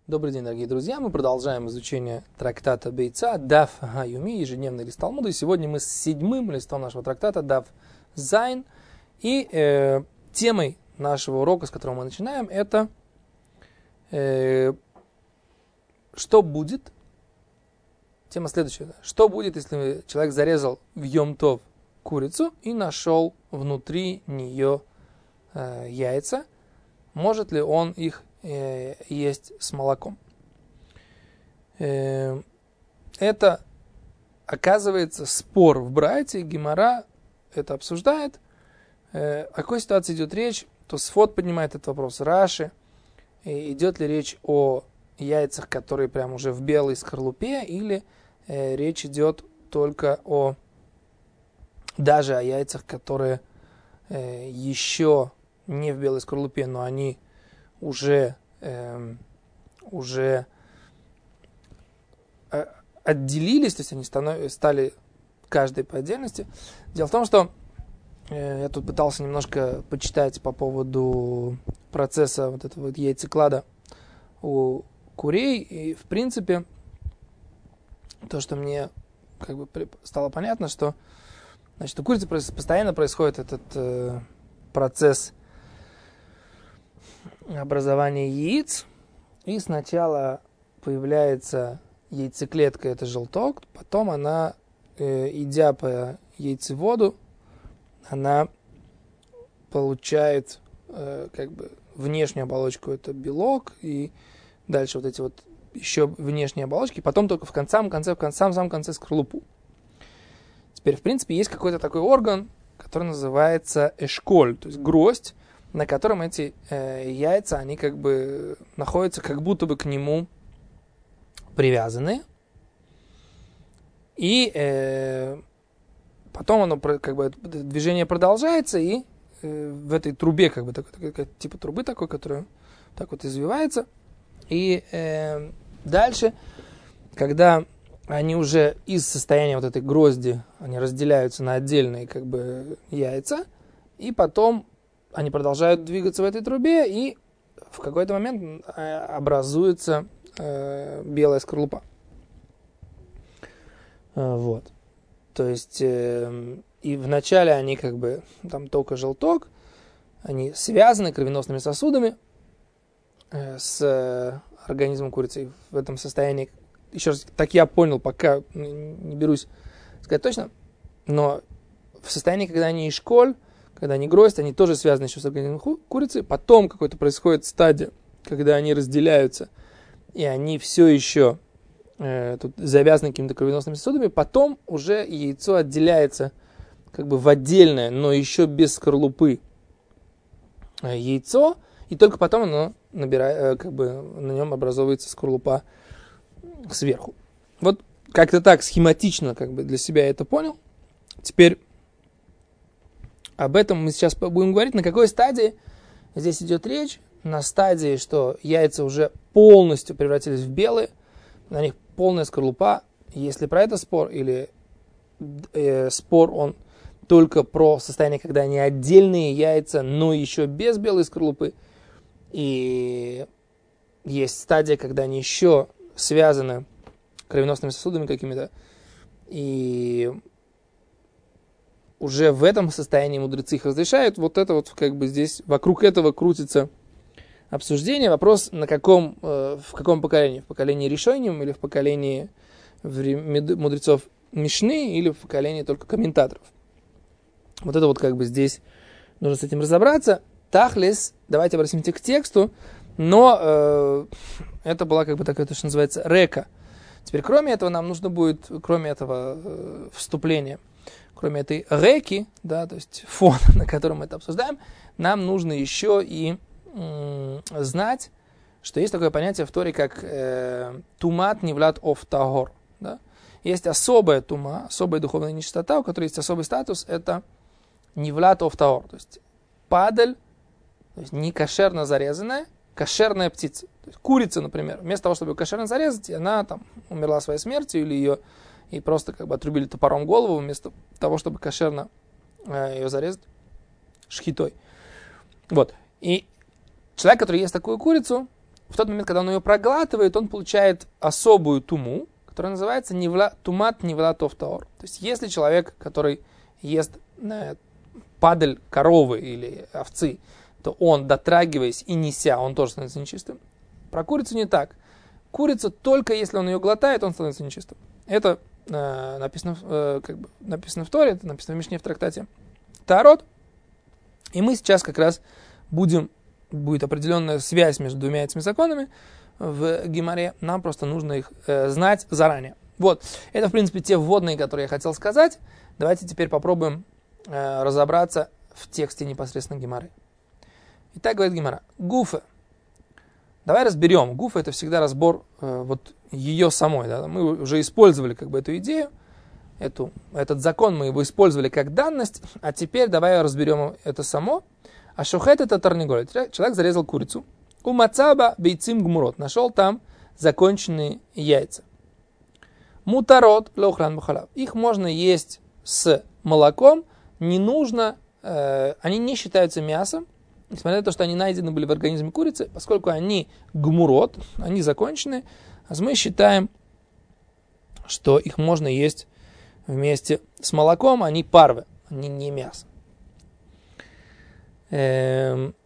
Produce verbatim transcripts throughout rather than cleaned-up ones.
Добрый день, дорогие друзья. Мы продолжаем изучение трактата Бейца Даф Гаюми, ежедневный лист Талмуда. И сегодня мы с седьмым листом нашего трактата Даф Зайн. И э, темой нашего урока, с которого мы начинаем, это э, что будет. Тема следующая. Что будет, если человек зарезал в Йом-Тов курицу и нашел внутри нее э, яйца? Может ли он их э, есть с молоком? Э, это, оказывается, спор в Брайте. Гемара это обсуждает. Э, о какой ситуации идет речь? Тосфот поднимает этот вопрос. Раши. Э, идет ли речь о яйцах, которые прям уже в белой скорлупе, или э, речь идет только о даже о яйцах, которые э, еще не в белой скорлупе, но они уже, э, уже отделились, то есть они станов, стали каждой по отдельности. Дело в том, что э, я тут пытался немножко почитать по поводу процесса вот этого вот яйцеклада у курей, и в принципе то, что мне как бы стало понятно, что значит, у курицы постоянно происходит этот э, процесс образования яиц, и сначала появляется яйцеклетка, это желток, потом она, э, идя по яйцеводу, она получает э, как бы внешнюю оболочку, это белок, и дальше вот эти вот еще внешние оболочки, потом только в конце, в конце, в конце, в самом конце скорлупу. Теперь, в принципе, есть какой-то такой орган, который называется эшколь, то есть гроздь, на котором эти э, яйца, они как бы находятся как будто бы к нему привязаны. И э, потом оно как бы движение продолжается, и э, в этой трубе, как бы такой, такой, типа трубы такой, которая так вот извивается. И э, дальше, когда они уже из состояния вот этой грозди, они разделяются на отдельные как бы яйца, и потом они продолжают двигаться в этой трубе, и в какой-то момент образуется э, белая скорлупа. Э, вот. То есть, э, и вначале они как бы, там только желток, они связаны кровеносными сосудами э, с организмом курицы. В этом состоянии, еще раз, так я понял, пока не берусь сказать точно, но в состоянии, когда они эшколь, когда они гроздь, они тоже связаны еще с организмом курицы. Потом какой-то происходит стадия, когда они разделяются, и они все еще э, тут завязаны какими-то кровеносными сосудами. Потом уже яйцо отделяется как бы в отдельное, но еще без скорлупы э, яйцо, и только потом оно набирает, э, как бы на нем образовывается скорлупа сверху. Вот как-то так схематично как бы для себя я это понял. Теперь об этом мы сейчас будем говорить, на какой стадии здесь идет речь. На стадии, что яйца уже полностью превратились в белые, на них полная скорлупа. Если про это спор, или э, спор он только про состояние, когда они отдельные яйца, но еще без белой скорлупы. И есть стадия, когда они еще связаны кровеносными сосудами какими-то. И уже в этом состоянии мудрецы их разрешают. Вот это вот как бы здесь вокруг этого крутится обсуждение. Вопрос, на каком, э, в каком поколении? В поколении Ришойним или в поколении мудрецов Мишны или в поколении только комментаторов? Вот это вот как бы здесь нужно с этим разобраться. Тахлес, давайте обратимся к тексту, но э, это была как бы такая, то, что называется, река. Теперь кроме этого нам нужно будет, кроме этого э, вступления, кроме этой реки, да, то есть фона, на котором мы это обсуждаем, нам нужно еще и м- знать, что есть такое понятие в Торе, как э, тумат нивлат оф тагор. Да? Есть особая тума, особая духовная нечистота, у которой есть особый статус, это нивлат оф тагор, то есть падаль, то есть не кошерно зарезанная, кошерная птица. То есть курица, например, вместо того, чтобы ее кошерно зарезать, она там умерла своей смертью, или ее и просто как бы отрубили топором голову, вместо того, чтобы кошерно э, ее зарезать шхитой. Вот. И человек, который ест такую курицу, в тот момент, когда он ее проглатывает, он получает особую туму, которая называется невла, тумат невлатов таор. То есть, если человек, который ест э, падаль коровы или овцы, то он, дотрагиваясь и неся, он тоже становится нечистым. Про курицу не так. Курица только если он ее глотает, он становится нечистым. Это э, написано, э, как бы, написано в Торе, это написано в Мишне в трактате Таарот. И мы сейчас как раз будем, будет определенная связь между двумя этими законами в Гемаре. Нам просто нужно их э, знать заранее. Вот, это в принципе те вводные, которые я хотел сказать. Давайте теперь попробуем э, разобраться в тексте непосредственно Гемары. Итак, говорит Гемара. Гуфа. Давай разберем. Гуфа — это всегда разбор э, вот ее самой. Да? Мы уже использовали как бы эту идею, эту, этот закон, мы его использовали как данность, а теперь давай разберем это само. А шохет — это тарниголь. Человек зарезал курицу. У мацаба бейцим гмурот. Нашел там законченные яйца. Мутарот леохран бахалав. Их можно есть с молоком. Не нужно, э, они не считаются мясом, несмотря на то, что они найдены были в организме курицы, поскольку они гмурот, они закончены, а мы считаем, что их можно есть вместе с молоком, они парвы, они не мясо. Эм...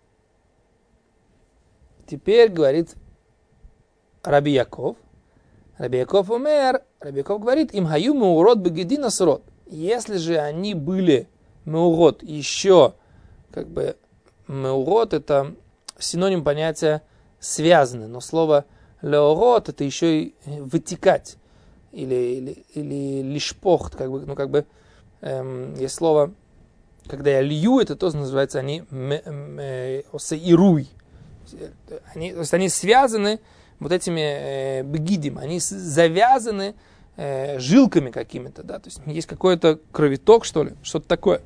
Теперь говорит Раби Яков. Раби Яков умер, Раби Яков говорит, им хаю меурот бегедина срот. Если же они были меурот еще, как бы, меурот — это синоним понятия связаны, но слово леорот — это еще и вытекать, или, или, или лишпохт, как бы, ну как бы, эм, есть слово, когда я лью, это тоже называется, они осеируй, они, то есть они связаны вот этими э, бегидим, они завязаны э, жилками какими-то, да, то есть есть какой-то кровоток, что ли, что-то такое.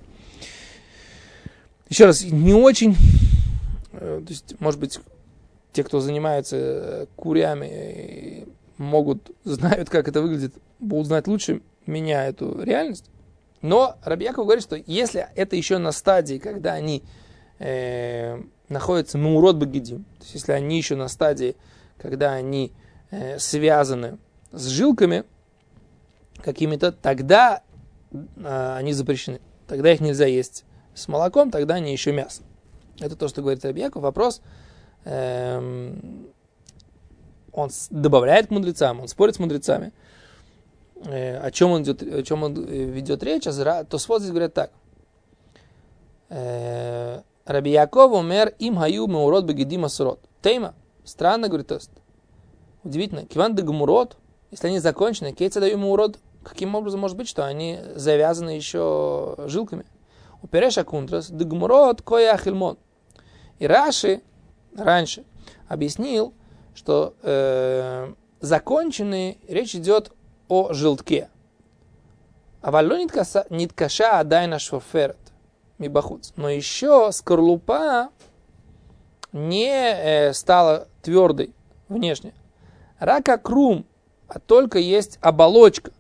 Еще раз, не очень, то есть, может быть, те, кто занимаются курями, могут, знают, как это выглядит, будут знать лучше меня эту реальность. Но Раби Яков говорит, что если это еще на стадии, когда они э, находятся меурот бегидим, то есть если они еще на стадии, когда они э, связаны с жилками какими-то, тогда э, они запрещены, тогда их нельзя есть с молоком, тогда они еще мясо. Это то, что говорит Раби Яков. Вопрос, эм, он добавляет к мудрецам, он спорит с мудрецами. Э, о чем он, идет, о чем он ведет речь? А Тосфот здесь говорят так. Э, Раби Яков умер им хаю меурот бегедим асурот. Тейма. Странно, говорит Тост. Удивительно. Киван де гмурот, если они закончены, кейца даю меурот, каким образом может быть, что они завязаны еще жилками? Упереша кунтрас, дегмурот коя ахильмон. И Раши раньше объяснил, что э, законченные, речь идет о желтке. А валло ниткаша адайна швоферет мибахуц. Но еще скорлупа не э, стала твердой внешне. Рака крум, а только есть оболочка.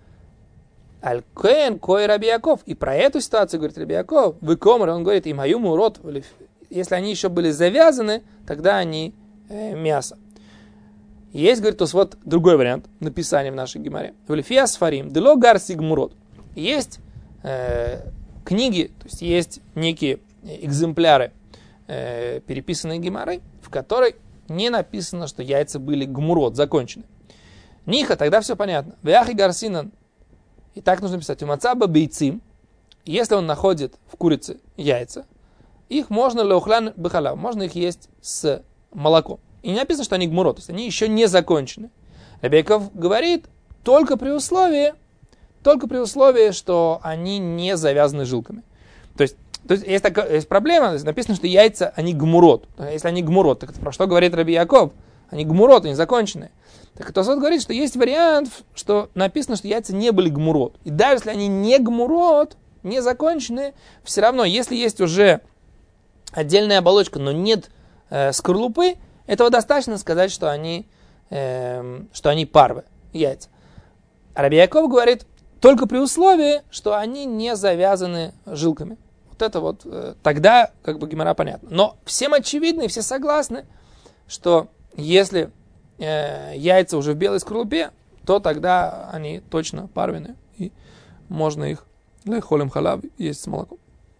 Аль-Кен, кой Раби Яков. И про эту ситуацию говорит Раби Яков. Выкомер, он говорит, им хаю урод. Если они еще были завязаны, тогда они э, мясо. Есть, говорит, то вот другой вариант написания в нашей гемаре. Валифия сфарим, дело гарси гмурот. Есть э, книги, то есть есть некие экземпляры э, переписанной гемары, в которой не написано, что яйца были гмурот, закончены. Ниха, тогда все понятно. Вяхи гарсинан. И так нужно писать. Умацаба бейцим. Если он находит в курице яйца, их можно леохлан бехалав. Можно их есть с молоком. И не написано, что они гмурот. То есть они еще не закончены. Раби Яков говорит, только при условии, только при условии, что они не завязаны жилками. То есть, то есть, есть, такая, есть проблема. Есть написано, что яйца, они гмурот. Если они гмурот, так это про что говорит Раби Яков? Они гмурот, они законченные. Так Тосфот говорит, что есть вариант, что написано, что яйца не были гмурот. И даже если они не гмурот, не законченные, все равно, если есть уже отдельная оболочка, но нет э, скорлупы, этого достаточно сказать, что они, э, что они парвы, яйца. А Раби Яков говорит, только при условии, что они не завязаны жилками. Вот это вот, э, тогда как бы гемара понятно. Но всем очевидно и все согласны, что если э, яйца уже в белой скорлупе, то тогда они точно парвины, и можно их лехолем халав есть с молоком.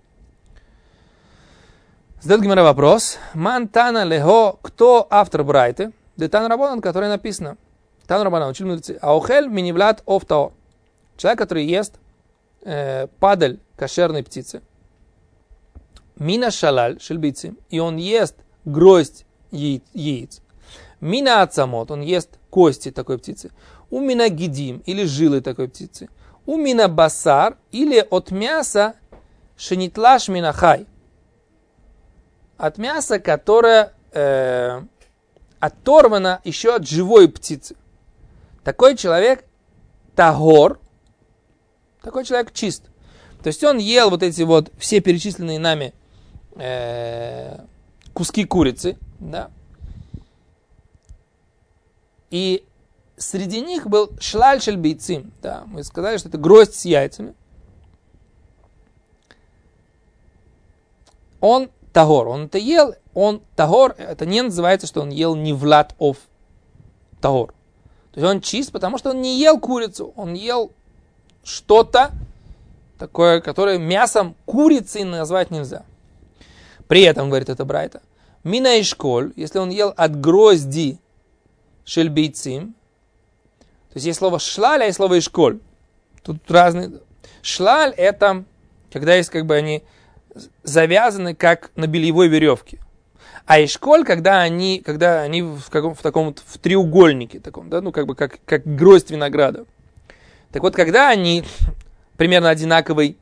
Задает Гемара вопрос. Ман тана лехо, кто автор брайты? Да тан рабонан, который написано. Тан рабонан, учили мудрецы. Аухель минивлат ов таор. Человек, который ест э, падаль кошерной птицы. Мина шалаль шельбицы. И он ест гроздь яиц. яиц. Мина ацамот. Он ест кости такой птицы. У мина гидим. Или жилы такой птицы. У мина басар. Или от мяса шенитлаш минахай. От мяса, которое э, оторвано еще от живой птицы. Такой человек тагор, такой человек чист. То есть он ел вот эти вот все перечисленные нами э, куски курицы, да. И среди них был шлаль шельбейцим, да. Мы сказали, что это гроздь с яйцами. Он тагор, он это ел, он тагор, это не называется, что он ел не влад ов тагор. То есть он чист, потому что он не ел курицу, он ел что-то такое, которое мясом курицы назвать нельзя. При этом, говорит это брайта, мина и школь, если он ел от грозди шельбейцим, то есть есть слово шлаль, а есть слово ишколь. Тут разные. Шлаль это, когда есть как бы они завязаны как на бельевой веревке. А ишколь, когда они, когда они в, каком, в таком в треугольнике, таком, да, ну как бы как, как гроздь винограда. Так вот, когда они примерно одинаковой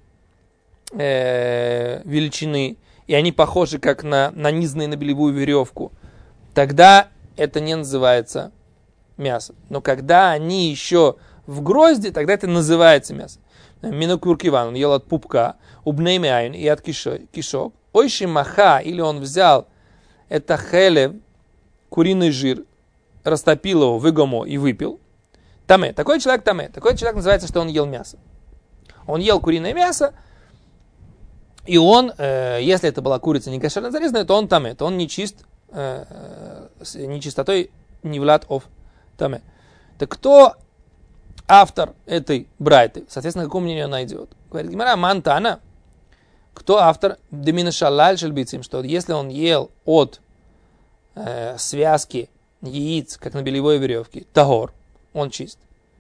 э, величины, и они похожи как на нанизанные на бельевую веревку, тогда это не называется мясо. Но когда они еще в грозди, тогда это называется мясо. Минокуркиван, он ел от пупка, убнеймяйн и от кишок. Ойши маха, или он взял это хелев, куриный жир, растопил его, выгомо и выпил. Таме. Такой человек таме. Такой человек называется, что он ел мясо. Он ел куриное мясо, и он, э, если это была курица не кошерно зарезанная, то он таме. То он не чист, э, с нечистотой не влад ов таме. Так кто автор этой брайты? Соответственно, какое мнение она идет? Говорит Гемара, мантана. Кто автор? Демина шалаль шельбицим, что если он ел от э, связки яиц, как на бельевой веревке, тагор, он чист.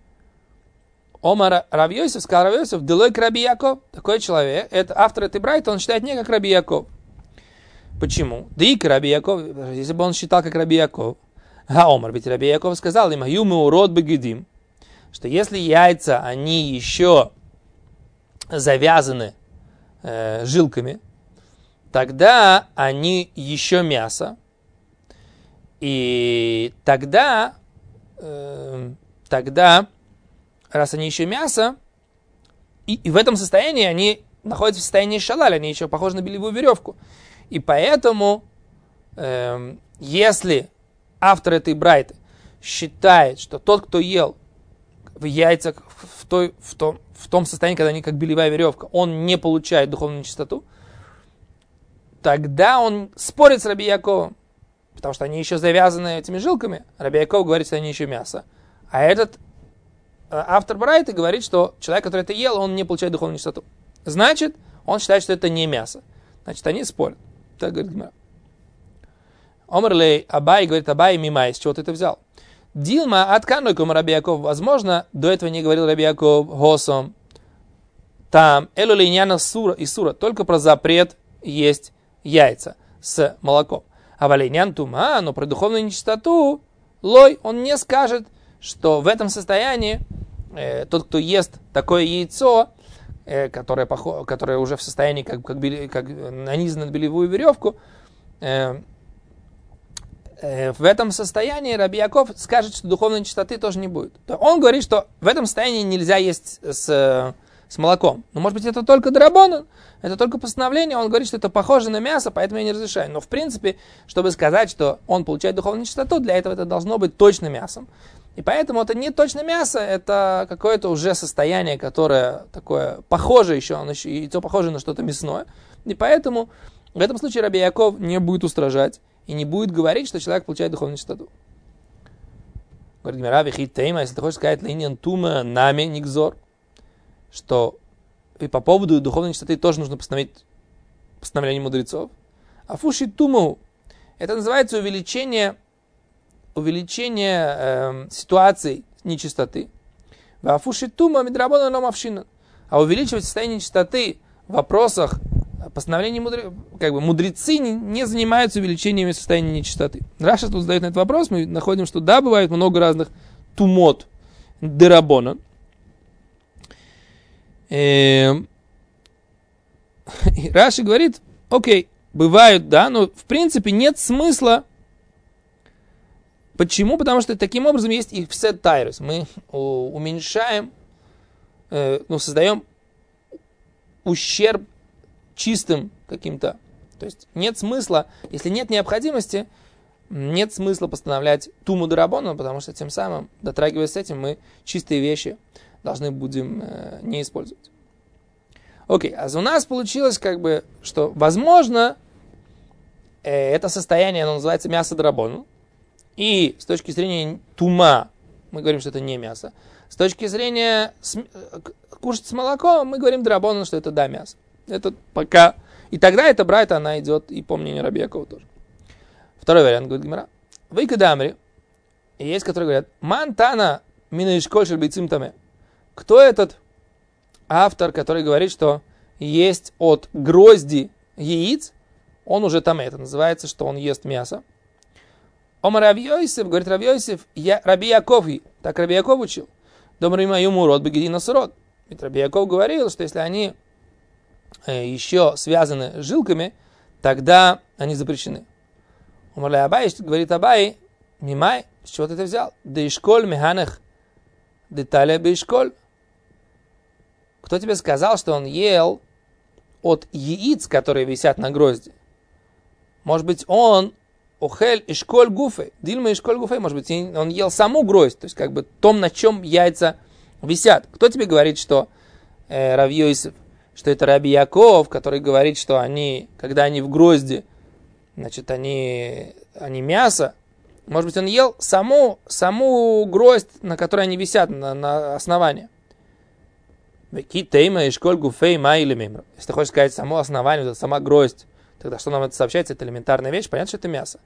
Омар Рав Йосеф, сказал Рав Йосеф, делой к Раби Яков. Такой человек, это автор этой брайты, он считает не как Раби Яков. Почему? Да и к Раби Яков, если бы он считал как Раби Яков. А Омар, ведь Раби Яков сказал им, юмы урод бегидим, что если яйца, они еще завязаны э, жилками, тогда они еще мясо. И тогда, э, тогда, раз они еще мясо, и, и в этом состоянии они находятся в состоянии шалаль, они еще похожи на бельевую веревку. И поэтому, э, если автор этой брайты считает, что тот, кто ел в яйцах в, той, в, том, в том состоянии, когда они как бельевая веревка, он не получает духовную чистоту, тогда он спорит с Раби Яковом, потому что они еще завязаны этими жилками. Раби Яков говорит, что они еще мясо. А этот автор брайты говорит, что человек, который это ел, он не получает духовную чистоту. Значит, он считает, что это не мясо. Значит, они спорят. Так говорит Гемара. Омрлей Абай говорит, Абай мимай, с чего ты это взял? Дилма откануйком Раби Яков. Возможно, до этого не говорил Раби Яков госом. Там элулейняна сура и сура. Только про запрет есть яйца с молоком. А валейнян тума, но про духовную нечистоту лой, он не скажет, что в этом состоянии э, тот, кто ест такое яйцо, э, которое, похо- которое уже в состоянии как, как, бели- как нанизано на бельевую веревку, э, э, в этом состоянии Раби Яков скажет, что духовной нечистоты тоже не будет. Он говорит, что в этом состоянии нельзя есть с, с молоком. Но может быть это только драбонан, это только постановление, он говорит, что это похоже на мясо, поэтому я не разрешаю. Но в принципе, чтобы сказать, что он получает духовную нечистоту, для этого это должно быть точно мясом. И поэтому это не точно мясо, это какое-то уже состояние, которое такое похоже еще, оно еще яйцо похоже на что-то мясное. И поэтому в этом случае Раби Яков не будет устражать и не будет говорить, что человек получает духовную чистоту. Говорит Гемара, вихит тейма, если ты хочешь сказать линьян тума нами никзор, что и по поводу духовной чистоты тоже нужно постановить постановление мудрецов. А фуши туму, это называется увеличение, увеличение э, ситуаций нечистоты. А фуши тума мидрабона ломавшина. А увеличивать состояние нечистоты в вопросах постановления мудрецов, как бы мудрецы не, не занимаются увеличением состояния нечистоты. Раша тут задает на этот вопрос, мы находим, что да, бывает много разных тумот дерабона. Раши говорит, окей, бывают, да, но в принципе нет смысла. Почему? Потому что таким образом есть их все тайрус. Мы уменьшаем, э, ну, создаем ущерб чистым каким-то. То есть нет смысла, если нет необходимости, нет смысла постановлять туму дерабону, потому что тем самым, дотрагиваясь с этим, мы чистые вещи должны будем э, не использовать. Окей, а у нас получилось как бы, что возможно, э, это состояние, оно называется мясо дерабону, и с точки зрения тума мы говорим, что это не мясо. С точки зрения см... кушать с молоком мы говорим дерабону, что это да, мясо. Это пока... И тогда эта брайта, она идет и по мнению Раби Якова тоже. Второй вариант, говорит Гемара. Вы кадамри, и есть, которые говорят, мантана мина ишколь шель бейцим таме. Кто этот автор, который говорит, что есть от грозди яиц, он уже таме. Это называется, что он ест мясо. Омар Раби Йосеф, говорит Раби Йосеф, я Раби Яков, так Раби Яков учил. Домар има юму род бегедина срод. Ведь Раби Яков говорил, что если они э, еще связаны жилками, тогда они запрещены. Омар Ле Абай, говорит Абай, мимай, с чего ты это взял? Да ишколь механех, деталя бы ишколь. Кто тебе сказал, что он ел от яиц, которые висят на грозди? Может быть, он охель ишколь гуфе, дильма ишколь гуфе, может быть, он ел саму гроздь, то есть как бы том, на чем яйца висят. Кто тебе говорит, что э, Рав Йосеф, что это Раби Яков, который говорит, что они, когда они в грозди, значит, они, они мясо, может быть, он ел саму, саму гроздь, на которой они висят, на, на основании. Если ты хочешь сказать само основание, сама гроздь, тогда что нам это сообщается? Это элементарная вещь, понятно, что это мясо.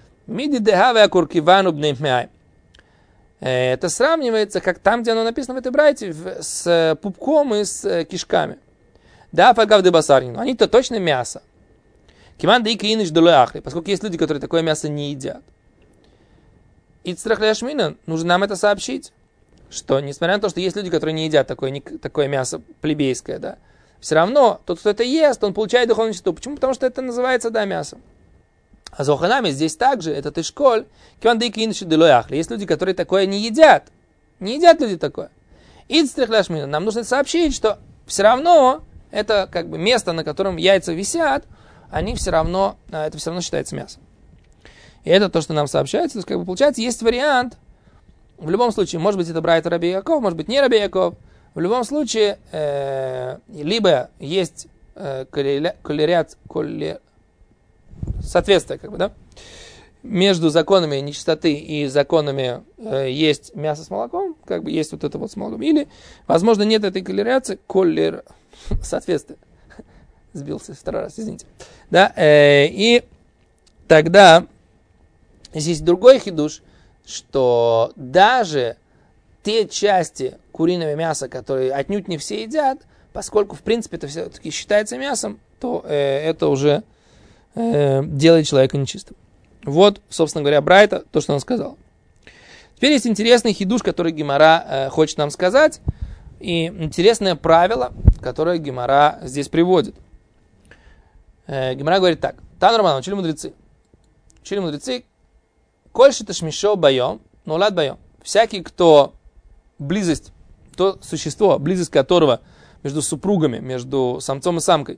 Это сравнивается, как там, где оно написано в этой брайте, с пупком и с кишками. Да, фагав де басарнину. Они-то точно мясо. Киман да икриниш долеахли, поскольку есть люди, которые такое мясо не едят. И цтрахляшмина, нужно нам это сообщить. Что, несмотря на то, что есть люди, которые не едят такое, не, такое мясо плебейское, да, все равно тот, кто это ест, он получает духовную чистоту. Почему? Потому что это называется, да, мясо. А за оханами здесь также, этот ишколь, есть люди, которые такое не едят. Не едят люди такое. И нам нужно сообщить, что все равно это как бы место, на котором яйца висят, они все равно, это все равно считается мясом. И это то, что нам сообщается. То есть, как бы, получается, есть вариант. В любом случае, может быть, это брайта Раби Яков, может быть, не Раби Яков. В любом случае, э, либо есть э, колерят, колер... соответствие, как бы, да, между законами нечистоты и законами э, есть мясо с молоком, как бы есть вот это вот с молоком, или, возможно, нет этой колеряции, колер... соответствие. Сбился второй раз, извините. Да, э, и тогда здесь другой хидуш, что даже те части куриного мяса, которые отнюдь не все едят, поскольку, в принципе, это все-таки считается мясом, то э, это уже э, делает человека нечистым. Вот, собственно говоря, брайта, то, что он сказал. Теперь есть интересный хидуш, который Гемара э, хочет нам сказать, и интересное правило, которое Гемара здесь приводит. Э, Гемара говорит так. Тан Роман, учили мудрецы. Учили мудрецы, кольши ташмишо байом, нулад байом. Всякий, кто близость, то существо, близость которого между супругами, между самцом и самкой,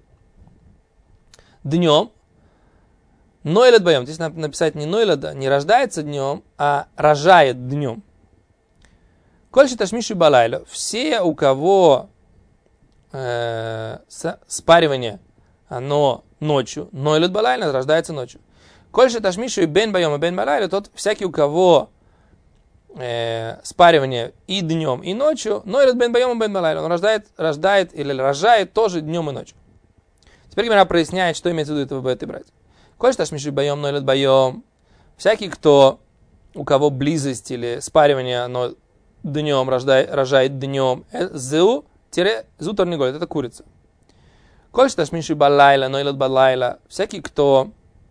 днем, нойлад байом. Здесь надо написать не нойлада, не рождается днем, а рожает днем. Кольши ташмиши балайло. Все, у кого э, спаривание, оно ночью, нойлад балайло, рождается ночью. Кольши ташмишу и бен байом, и бен балайло, тот всякий, у кого э, спаривание и днем, и ночью, но и бен байом, бен балайла. Он рождает, рождает или рожает тоже днем и ночью. Теперь Гемара проясняет, что имеется в виду это этой брать. Коль шташмиши байом, но и байом. Всякий, кто, у кого близость или спаривание, оно днем рождает, рожает днем, зу, тире, зу торниголь, это курица. Коль шташмиши балайла, но и балайла. Всякий, кто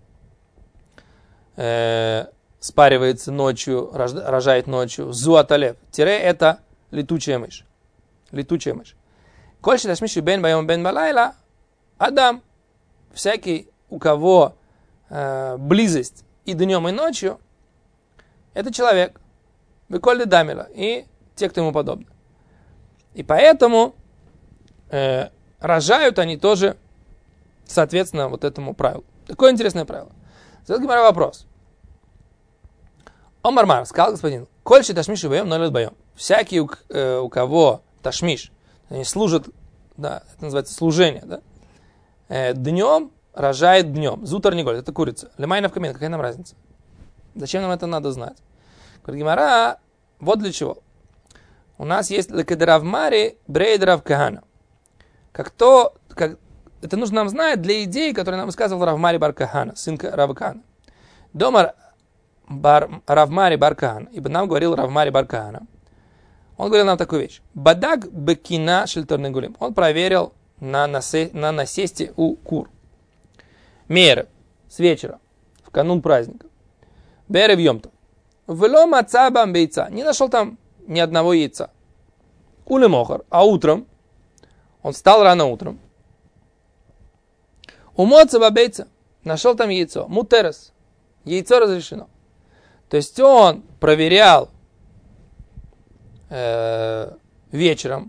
э, спаривается ночью, рожает ночью, зу аталев, тире, это летучая мышь. Летучая мышь. Коль шташмиши бен байом, бен балайла, адам. Всякий, у кого э, близость и днем, и ночью, это человек. Выкольды дамила. И те, кто ему подобны. И поэтому э, рожают они тоже, соответственно, вот этому правилу. Такое интересное правило. Задает Гемара вопрос. Омар Мар, сказал господин, кольши ташмиш и боем, но лет боем. Всякий, у, э, у кого ташмиш, они служат, да, это называется служение, да, э, днем, рожает днем. Зутар не голь, это курица. Лемайна в камин, какая нам разница? Зачем нам это надо знать? Говорит Гемара, вот для чего. У нас есть лекедеравмари брейдерав кахана. Как то, как, это нужно нам знать для идеи, которую нам высказывал Равмари бар Кахана, сын Рава Кахана. Дома бар, Равмари бар Кахана, ибо нам говорил Равмари бар Кахана. Он говорил нам такую вещь. Бадаг бекина шельторнегулим. Он проверил на, насе, на насесте у кур. Меры с вечера, в канун праздника. Бере в йомтов. Вло маца бамбейца. Не нашел там ни одного яйца. Улемохар. А утром, он встал рано утром. Умоца бабейца. Нашел там яйцо. Мутерес. Яйцо разрешено. То есть он проверял э, вечером.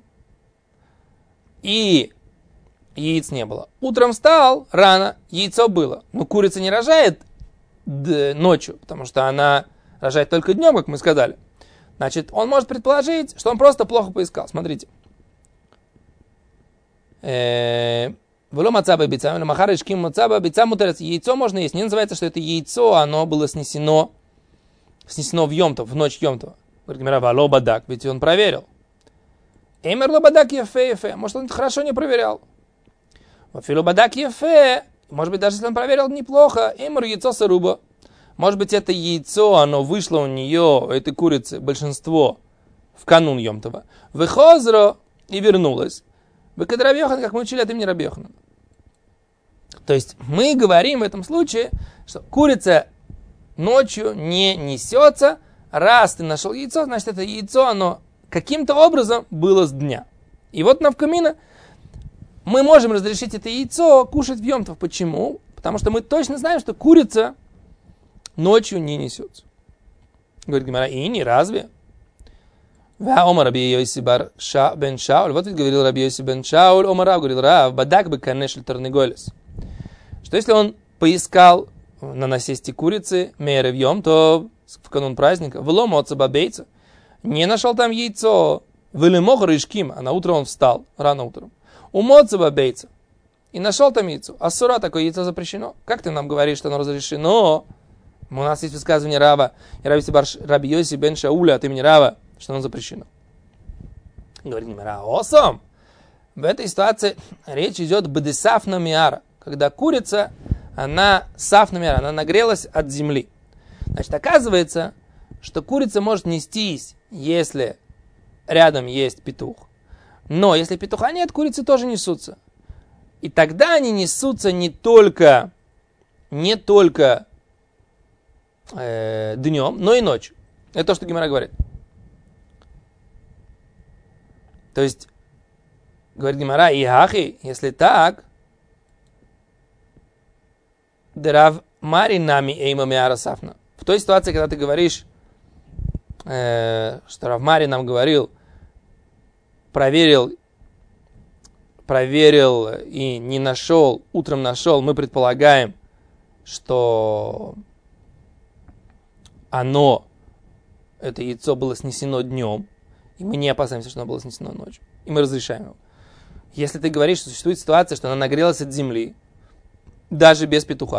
И яиц не было. Утром встал, рано, яйцо было. Но курица не рожает д- ночью, потому что она рожает только днем, как мы сказали. Значит, он может предположить, что он просто плохо поискал. Смотрите. Яйцо можно есть. Не называется, что это яйцо, оно было снесено, снесено в Йомтов, в ночь Йомтова. Говорит Гемара, алло бадак, ведь он проверил. Эмер лобадак ефе ефе. Может, он хорошо не проверял. Филобадак ефе. Может быть, даже если он проверил неплохо. Эмер яйцо саруба. Может быть, это яйцо, оно вышло у нее, этой курицы, большинство, в канун Йомтова. Выхозро и вернулось. Выкад Рабьёхан, как мы учили от имени Рабьёхана. То есть, мы говорим в этом случае, что курица ночью не несется. Раз ты нашел яйцо, значит, это яйцо, оно каким-то образом было с дня. И вот навкамина мы можем разрешить это яйцо кушать в Йомтов. Почему? Потому что мы точно знаем, что курица ночью не несется. Говорит Гемара, и не разве? Омар Раби Йоси бен Шауль. Вот ведь говорил Раби Йоси бен Шауль. Омар Рав говорил, Рав, бадак бы канешель тарнеголес. Что если он поискал на насесте курицы, меры в Йом, то в канун праздника, влом отца бабейца, не нашел там яйцо, вылемох рыжким, а на утро он встал, рано утром. Умоца бабейца, и нашел там яйцо. А сура, такое яйцо запрещено. Как ты нам говоришь, что оно разрешено? У нас есть высказывание Рава, и Раби Йоси бен Шауля от имени Рава, что оно запрещено. Говорит Гемара, осом. В этой ситуации речь идет бедесафна миара, когда курица, она сафна миара, она нагрелась от земли. Значит, оказывается, что курица может нестись, если рядом есть петух. Но если петуха нет, курицы тоже несутся. И тогда они несутся не только, не только э, днем, но и ночью. Это то, что Гемара говорит. То есть, говорит Гемара, и ахи, если так, драв мари нами эйма миара сафна. В той ситуации, когда ты говоришь, э, что Рав Мари нам говорил, проверил, проверил и не нашел, утром нашел, мы предполагаем, что оно, это яйцо было снесено днем, и мы не опасаемся, что оно было снесено ночью, и мы разрешаем его. Если ты говоришь, что существует ситуация, что она нагрелась от земли, даже без петуха,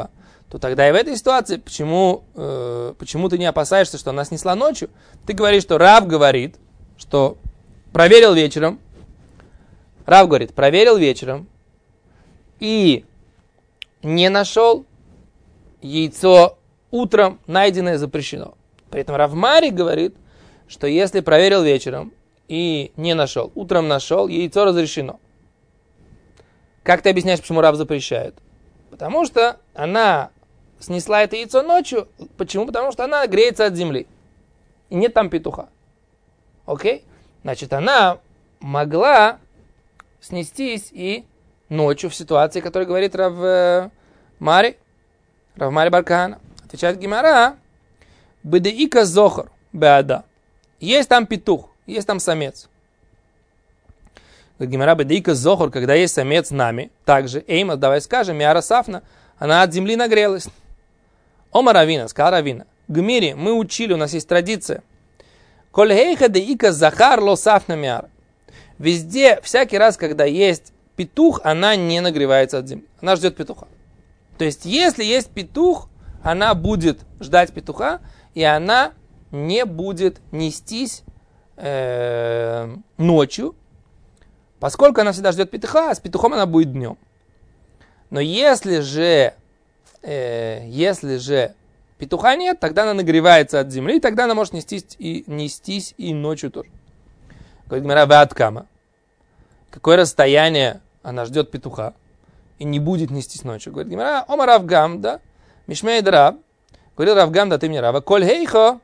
то тогда и в этой ситуации, почему, э, почему ты не опасаешься, что она снесла ночью? Ты говоришь, что Рав говорит, что проверил вечером, Рав говорит, проверил вечером и не нашел, яйцо утром найденное запрещено. При этом Рав Мари говорит, что если проверил вечером и не нашел, утром нашел, яйцо разрешено. Как ты объясняешь, почему Рав запрещает? Потому что она снесла это яйцо ночью. Почему? Потому что она греется от земли. И нет там петуха. Окей? Значит, она могла снестись и ночью в ситуации, которую говорит Рав э, Мари, Рав Мари бар Кахана. Отвечает Гемара, бедеика зохар беада. Есть там петух, есть там самец. Говорит Гемара, бедеика зохар, когда есть самец нами, также, эйма, давай скажем, мяра сафна, она от земли нагрелась. Ома Равина, сказал Равина, Гмири, мы учили, у нас есть традиция. Кольхейха деика захар ло сафна мяра. Везде, всякий раз, когда есть петух, она не нагревается от земли. Она ждет петуха. То есть, если есть петух, она будет ждать петуха, и она не будет нестись э, ночью, поскольку она всегда ждет петуха, а с петухом она будет днем. Но если же, э, если же петуха нет, тогда она нагревается от земли, и тогда она может нестись и, нестись и ночью тоже. Говорит Гемара, ваткама. Какое расстояние она ждет петуха и не будет нестись ночью? Говорит Гемара, ома Рав Гамда, мишмей драб. Говорил Рав Гамда, ты мне Рава, коль хейхо,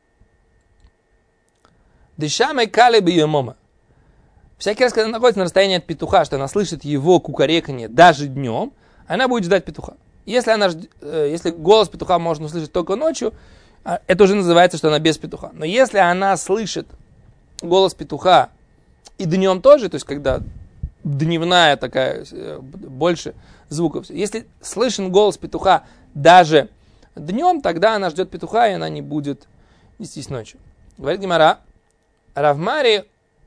дышамай кали бьемома. Всякий раз, когда она находится на расстоянии от петуха, что она слышит его кукареканье даже днем, она будет ждать петуха. Если, она, если голос петуха можно услышать только ночью, это уже называется, что она без петуха. Но если она слышит голос петуха и днем тоже, то есть когда дневная такая, больше звуков, если слышен голос петуха даже днем, тогда она ждет петуха, и она не будет нестись ночью. Говорит Гемара, Рав Мари,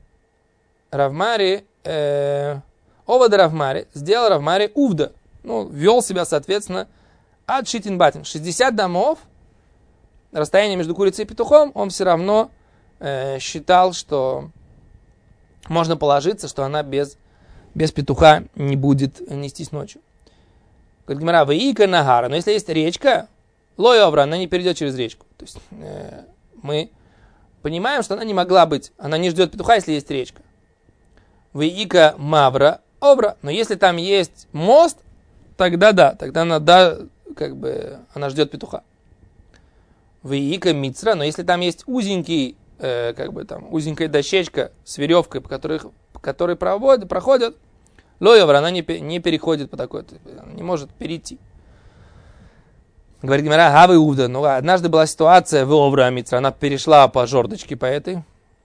Рав Мари, э, овода Рав Мари, сделал Рав Мари увда, ну, вел себя, соответственно, от шитин батин. шестьдесят домов, расстояние между курицей и петухом, он все равно э, считал, что можно положиться, что она без, без петуха не будет нестись ночью. Говорит Гемара, ваика нагара, но если есть речка, лойовра, она не перейдет через речку. То есть э, мы понимаем, что она не могла быть, она не ждет петуха, если есть речка. Ваика мавра, обра, но если там есть мост, тогда да, тогда она, да, как бы, она ждет петуха. Ваика мицра, но если там есть узенький, э, как бы там, узенькая дощечка с веревкой, по которой, по которой проводят, проходят, лойовра, она не, не переходит по такой, не может перейти. Говорит Гемара, гавы увда. Ну, однажды была ситуация в Овра Мицра, она перешла по жердочке по этой.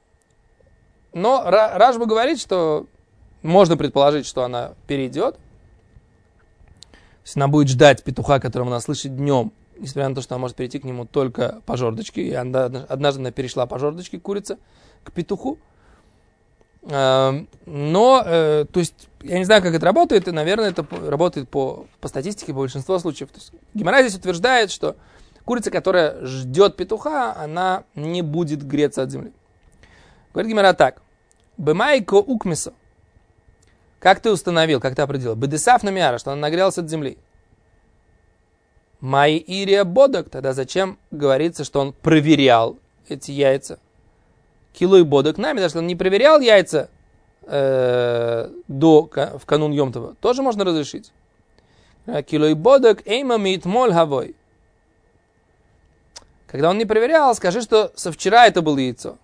Но Рашба говорит, что можно предположить, что она перейдет. То есть она будет ждать петуха, которого она слышит днем, несмотря на то, что она может перейти к нему только по жердочке. И она, однажды она перешла по жердочке, курица, к петуху. Но, то есть, я не знаю, как это работает, и, наверное, это работает по, по статистике, по большинству случаев. То есть, Гемара здесь утверждает, что курица, которая ждет петуха, она не будет греться от земли. Говорит Гемара так. Бемайко укмисо. Как ты установил, как ты определил? Бедесав намиара, что она нагрелась от земли. Май ирия бодок. Тогда зачем говорится, что он проверял эти яйца? Кило и бодок нами, даже если он не проверял яйца э, до, в канун Йом-Това, тоже можно разрешить. Кило и бодок эйма мит моль хавой. Когда он не проверял, скажи, что со вчера это было яйцо.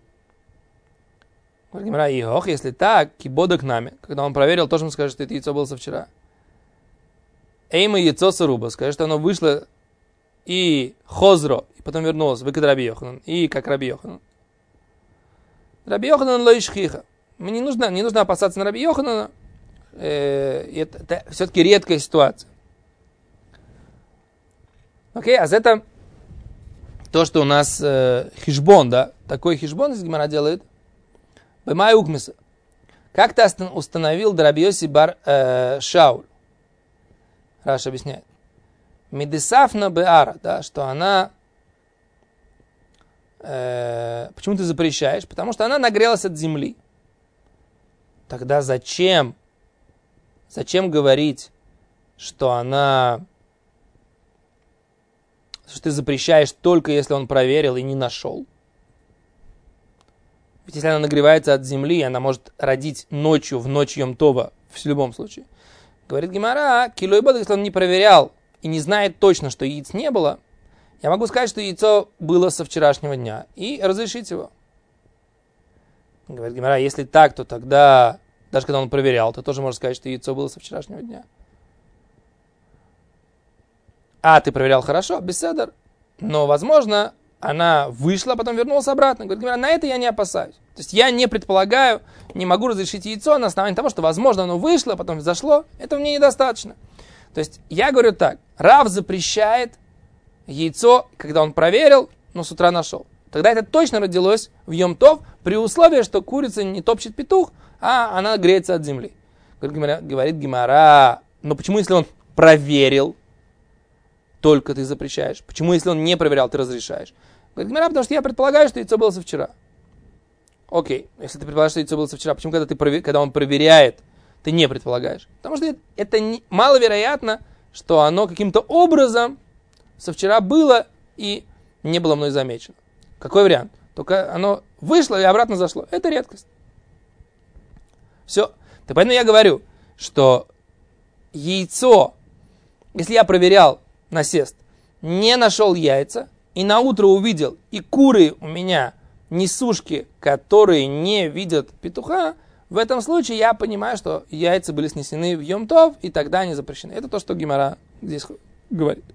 Если так, кибодок нами. Когда он проверил, тоже он скажет, что это яйцо было со вчера. Эйма яйцо саруба. Скажет, что оно вышло и хозро, и потом вернулось. Вы как Раби Йоханан. И как Раби Йоханан. Раби Йоханан лоишхиха. Мне не нужно, не нужно опасаться на Раби Йоханана. Э, это, это все-таки редкая ситуация. Окей, а это то, что у нас э, хишбон, да? Такой хишбон из Гемара делает. Бемай укмиса. Как ты установил Раби Йоси бар э, Шауль? Раш объясняет. Медесафна беара, да, что она... Э, почему ты запрещаешь? Потому что она нагрелась от земли. Тогда зачем? Зачем говорить, что она... Что ты запрещаешь только если он проверил и не нашел? Ведь если она нагревается от земли, она может родить ночью, в ночь Йом-Това, в любом случае. Говорит Гемара, килойбод, если он не проверял и не знает точно, что яиц не было, я могу сказать, что яйцо было со вчерашнего дня, и разрешить его. Говорит Гемара, если так, то тогда, даже когда он проверял, ты тоже можешь сказать, что яйцо было со вчерашнего дня. А, ты проверял хорошо, беседер, но, возможно, она вышла, потом вернулась обратно. Говорит Гемара, на это я не опасаюсь. То есть я не предполагаю, не могу разрешить яйцо на основании того, что, возможно, оно вышло, потом зашло. Этого мне недостаточно. То есть я говорю так, Рав запрещает яйцо, когда он проверил, но с утра нашел. Тогда это точно родилось в Йом-Тов, при условии, что курица не топчет петух, а она греется от земли. Говорит Гемара, но почему, если он проверил, только ты запрещаешь? Почему, если он не проверял, ты разрешаешь? Говорит Гемара, потому что я предполагаю, что яйцо было со вчера. Окей, если ты предполагаешь, что яйцо было со вчера, почему, когда, ты, когда он проверяет, ты не предполагаешь? Потому что это, это не, маловероятно, что оно каким-то образом со вчера было и не было мной замечено. Какой вариант? Только оно вышло и обратно зашло. Это редкость. Все. Так поэтому я говорю, что яйцо, если я проверял насест, не нашел яйца, и на утро увидел, и куры у меня несушки, которые не видят петуха, в этом случае я понимаю, что яйца были снесены в Йом-Тов, и тогда они запрещены. Это то, что Гемара здесь говорит.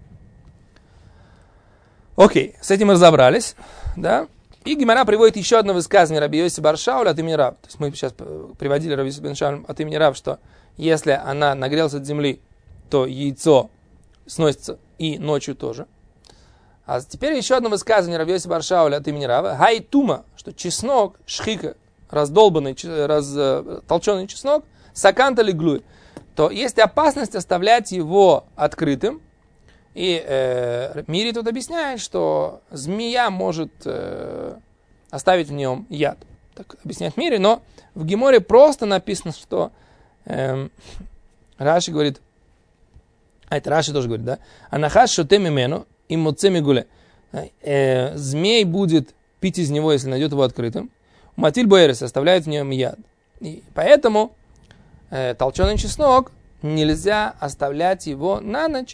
Окей, с этим мы разобрались, да? И Гемара приводит еще одно высказывание Раби Йоси бар Шауля от имени Рав. То есть мы сейчас приводили Раби Йоси бен Шауля от имени Рав, что если она нагрелась от земли, то яйцо сносится и ночью тоже. А теперь еще одно высказывание Раби Йоси бар Шауля от имени Рава. Хай тума, что чеснок, шхика, раздолбанный, раз, толченый чеснок, саканта лиглуй, то есть опасность оставлять его открытым. И э, Мири тут объясняет, что змея может э, оставить в нем яд. Так объясняет Мири, но в Геморе просто написано, что э, Раши говорит, а это Раши тоже говорит, да? Анахаш шотеми мену и моцеми гуле. Змей будет пить из него, если найдет его открытым. Матиль боэрис оставляет в нем яд. И поэтому э, толченый чеснок нельзя оставлять его на ночь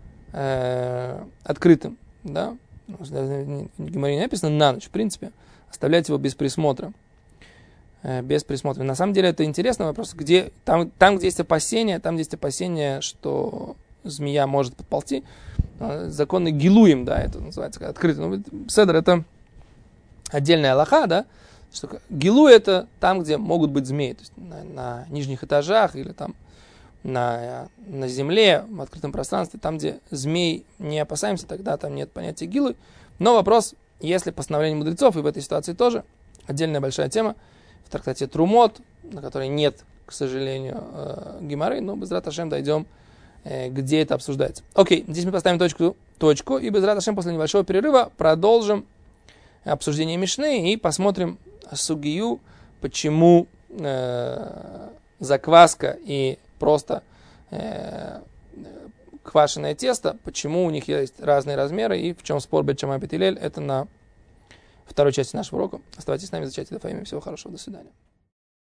э, открытым. Да? В Геморе не написано на ночь, в принципе. Оставлять его без присмотра. Э, без присмотра. На самом деле это интересный вопрос. Где, там, там, где есть опасения, там, где есть опасения, что змея может подползти. Законы гилуем, да, это называется открыто. Ну, седр это отдельная алаха, да, что гилу это там, где могут быть змеи, то есть на, на нижних этажах или там на, на земле, в открытом пространстве, там, где змей не опасаемся, тогда там нет понятия гилуй. Но вопрос, если постановление мудрецов, и в этой ситуации тоже, отдельная большая тема, в трактате Трумот, на которой нет, к сожалению, геморы, но без раташем дойдем, где это обсуждается. Окей, здесь мы поставим точку, точку и без раташем после небольшого перерыва продолжим обсуждение Мишны и посмотрим сугию, почему э, закваска и просто э, квашеное тесто, почему у них есть разные размеры и в чем спор Бет Шамай Бет Гилель. Это на второй части нашего урока. Оставайтесь с нами, изучайте Дафаим. Всего хорошего, до свидания.